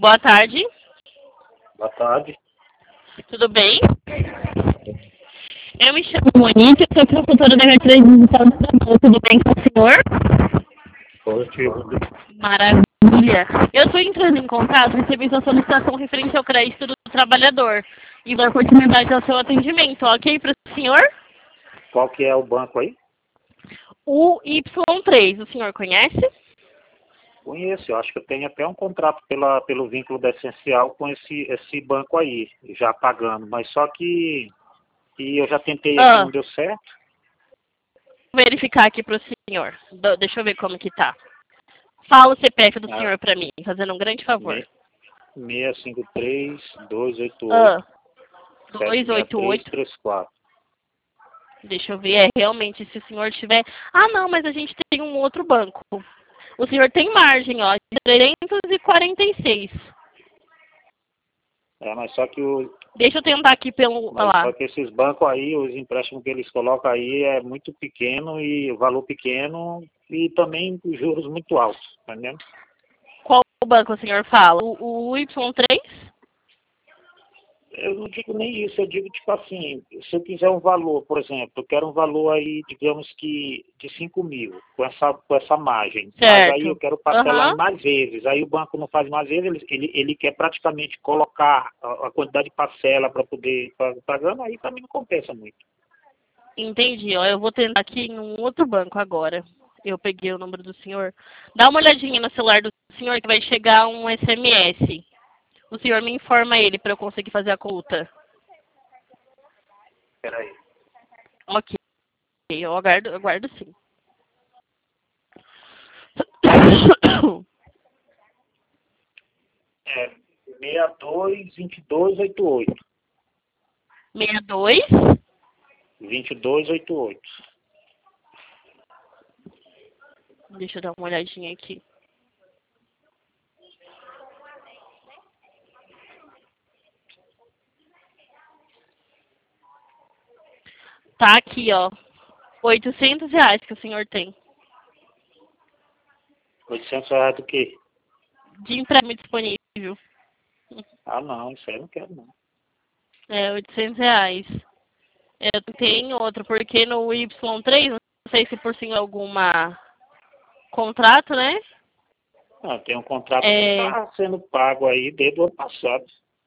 Boa tarde, Boa tarde. tudo bem? Eu me chamo Monique, eu sou consultora da carteira digital do trabalho. Tudo bem com o senhor? Positivo. Maravilha. Eu estou entrando em contato, recebi sua solicitação referente ao crédito do trabalhador e dar continuidade ao seu atendimento, ok para o senhor? Qual que é o banco aí? O Y3, o senhor conhece? Conheço, eu acho que eu tenho até um contrato pelo vínculo da Essencial com esse banco aí, já pagando, mas só que eu já tentei aqui, não deu certo. Vou verificar aqui para o senhor. Deixa eu ver como que tá. Fala o CPF do senhor para mim, fazendo um grande favor. 653-288. 288. Deixa eu ver, realmente, se o senhor tiver... Ah, não, mas a gente tem um outro banco. O senhor tem margem, ó, de 346. Mas só que Deixa eu tentar aqui pelo... lá. Só que esses bancos aí, os empréstimos que eles colocam aí é muito pequeno e o valor pequeno e também os juros muito altos, tá entendendo? Qual banco o senhor fala? O Y3? Eu não digo nem isso, eu digo tipo assim, se eu quiser um valor, por exemplo, eu quero um valor aí, digamos que de 5 mil, com essa margem. Certo. Mas aí eu quero parcelar em mais vezes. Aí o banco não faz mais vezes, ele quer praticamente colocar a quantidade de parcela para poder pagando, aí para mim não compensa muito. Entendi, ó, eu vou tentar aqui em um outro banco agora. Eu peguei o número do senhor. Dá uma olhadinha no celular do senhor que vai chegar um SMS. O senhor me informa ele para eu conseguir fazer a conta. Peraí. Ok, eu aguardo sim. É 62-2288. 62? 2288. Deixa eu dar uma olhadinha aqui. Tá aqui, ó. R$ 800 que o senhor tem. R$ 800 do quê? De empréstimo disponível. Ah, não, isso aí eu não quero, não. É, R$ 800. Eu tenho outro, porque no Y3, não sei se por sim alguma contrato, né? Ah, tem um contrato que está sendo pago aí desde o ano passado.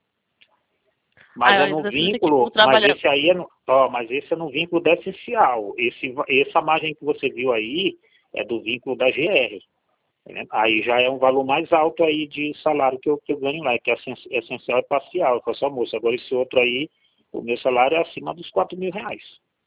Mas é no vínculo, mas esse aí mas esse é no vínculo da Essencial. Essa margem que você viu aí é do vínculo da GR. Né? Aí já é um valor mais alto aí de salário que eu ganho lá, que a Essencial é parcial, com a sua moça. Agora esse outro aí, o meu salário é acima dos R$ 4.000.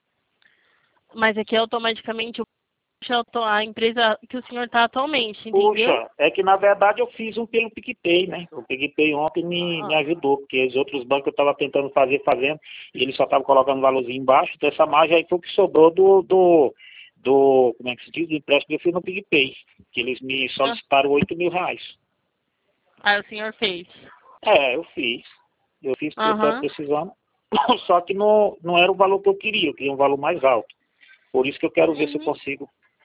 Mas aqui automaticamente a empresa que o senhor está atualmente, entendeu? Puxa, é que na verdade eu fiz um pelo PicPay, né? O PicPay ontem me ajudou, porque os outros bancos eu estava tentando fazendo, e eles só estavam colocando um valorzinho embaixo, então essa margem aí foi o que sobrou do como é que se diz, do empréstimo que eu fiz no PicPay, que eles me solicitaram R$ 8.000. Aí o senhor fez? Eu fiz porque eu estava precisando, só que não era o valor que eu queria um valor mais alto. Por isso que eu quero ver se eu consigo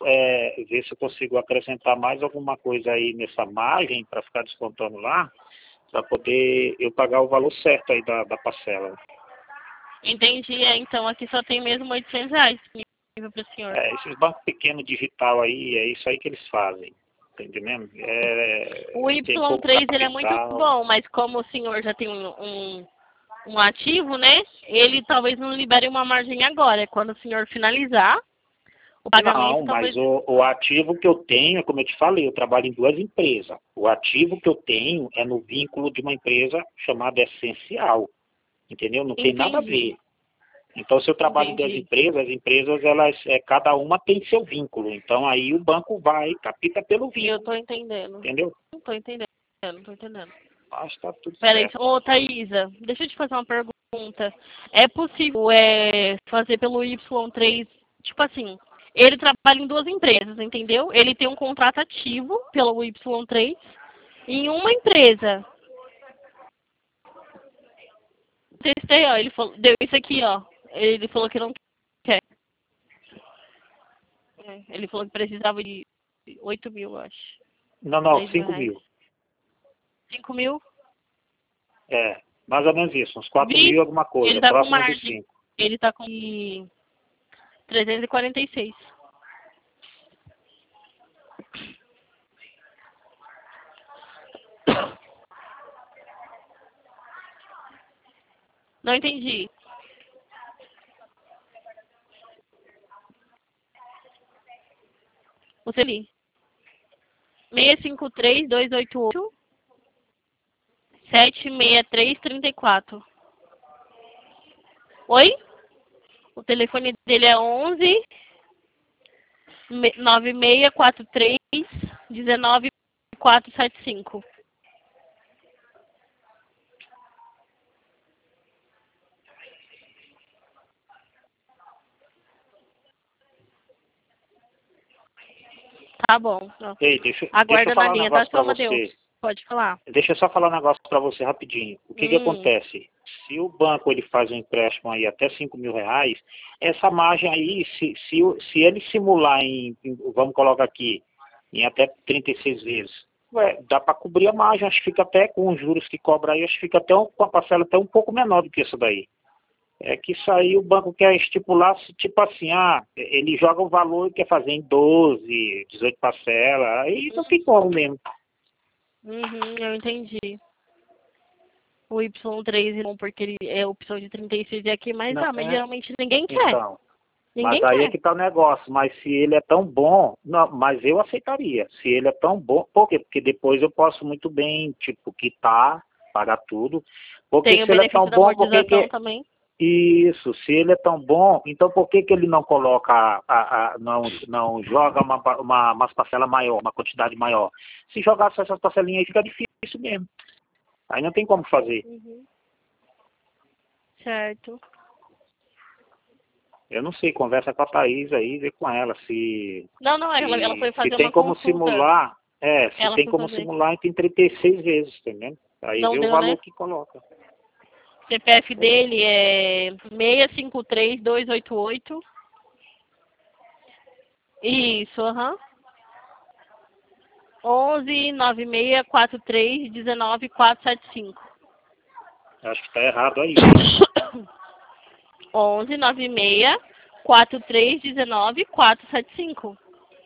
acrescentar mais alguma coisa aí nessa margem para ficar descontando lá, para poder eu pagar o valor certo aí da parcela. Entendi, então aqui só tem mesmo R$ 800 disponível para o senhor. Esses bancos pequenos digital aí, é isso aí que eles fazem, tá entendendo? O Y3 ele é muito bom, mas como o senhor já tem um ativo, né? Ele talvez não libere uma margem agora, quando o senhor finalizar o pagamento. Não, mas o ativo que eu tenho, como eu te falei, eu trabalho em 2 empresas. O ativo que eu tenho é no vínculo de uma empresa chamada Essencial, entendeu? Não tem nada a ver. Então, se eu trabalho em 2 empresas, as empresas, cada uma tem seu vínculo. Então, aí o banco vai e capta pelo vínculo. Eu tô entendendo. Entendeu? Não tô entendendo. Acho que tá tudo Peraí, certo. ô Thaisa, deixa eu te fazer uma pergunta. É possível fazer pelo Y3, tipo assim, ele trabalha em 2 empresas, entendeu? Ele tem um contrato ativo pelo Y3 em uma empresa. Testei, ó, ele falou, deu isso aqui, ó. Ele falou que não quer. Ele falou que precisava de 8 mil, eu acho. Não, 5 mil. 5 mil? Mais ou menos isso, uns 4 mil alguma coisa, ele tá próximo com dos margem. 5. Ele tá com 346. Não entendi. Você li. 653-288 76334. Oi? O telefone dele é 11 9643 19475. Tá bom. Ei, deixa Aguarda eu na falar um linha, tá, negócio seu para Amadeus? você. Pode falar. Deixa eu só falar um negócio para você rapidinho. O que acontece? Se o banco ele faz um empréstimo aí até 5 mil reais, essa margem aí, se ele simular vamos colocar aqui, em até 36 vezes, dá para cobrir a margem. Acho que fica até com os juros que cobra aí, acho que fica até com a parcela até um pouco menor do que isso daí. É que isso aí o banco quer estipular, tipo assim, ele joga o valor e quer fazer em 12, 18 parcelas, aí não tem como mesmo. Eu entendi. O Y3 não, porque ele é opção de 36 e aqui, mas, mas geralmente ninguém quer. Então, ninguém mas aí quer. é que tá o negócio. Mas se ele é tão bom, não, mas eu aceitaria. Se ele é tão bom, por quê? Porque depois eu posso muito bem, tipo, quitar, pagar tudo. Porque Tem o se ele é tão benefício da bom, por que amortização também. Isso, se ele é tão bom, então por que ele não coloca, não joga umas parcelas maior, uma quantidade maior? Se jogar só essas parcelinhas aí fica difícil mesmo. Aí não tem como fazer. Certo. Eu não sei, conversa com a Thaís aí, vê com ela se... Não, ela foi fazer se tem uma como consulta. simular, se Ela tem foi como fazer. simular, tem 36 vezes, entendeu? Aí Não vê o deu, valor né? que coloca. CPF dele é 653-288. Isso, 11-9643-19475. Acho que tá errado aí. 11-9643-19475.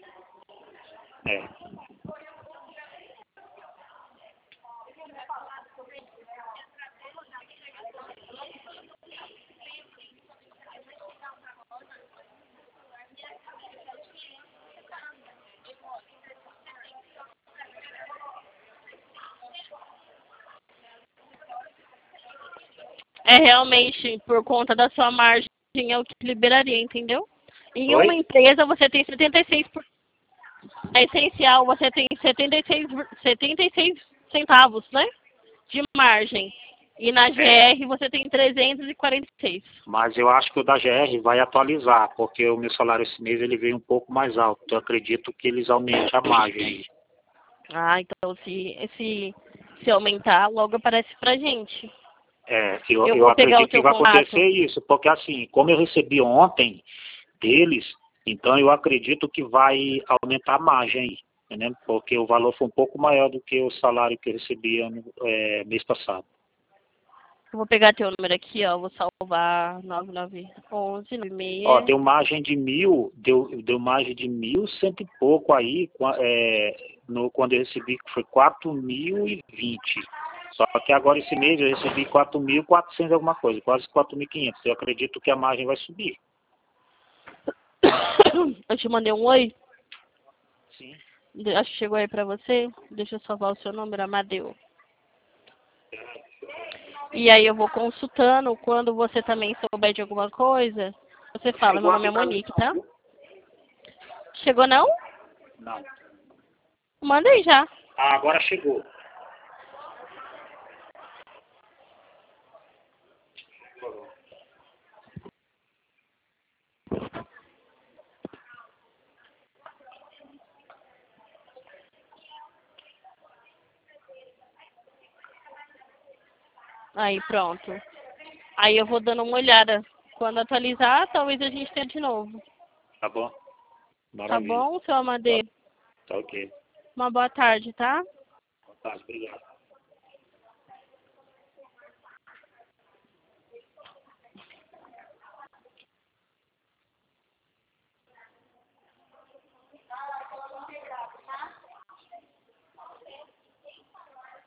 É realmente por conta da sua margem é o que liberaria, entendeu? Em uma empresa você tem 76%. É essencial, você tem 76 centavos, né? De margem. E na GR você tem 346. Mas eu acho que o da GR vai atualizar, porque o meu salário esse mês ele veio um pouco mais alto. Eu acredito que eles aumentem a margem aí. Então se aumentar, logo aparece pra gente. Eu acredito que vai acontecer isso, porque assim, como eu recebi ontem deles, então eu acredito que vai aumentar a margem aí, entendeu? Porque o valor foi um pouco maior do que o salário que eu recebi mês passado. Eu vou pegar teu número aqui, ó, vou salvar 9911 96. Ó, deu margem de 1.000, deu margem de 1.100 e pouco aí, quando eu recebi, que foi 4.020. Só que agora esse mês eu recebi 4.400 alguma coisa, quase 4.500. Eu acredito que a margem vai subir. Eu te mandei um oi? Sim. Acho que chegou aí pra você. Deixa eu salvar o seu número, Amadeu. E aí eu vou consultando. Quando você também souber de alguma coisa, você fala. Meu nome é Monique, tá? Chegou não? Não. Mandei já. Agora chegou. Aí pronto. Aí eu vou dando uma olhada. Quando atualizar, talvez a gente tenha de novo. Tá bom. Tá Maravilha. bom, seu Amadeu? Tá ok. Uma boa tarde, tá? Tá, obrigado.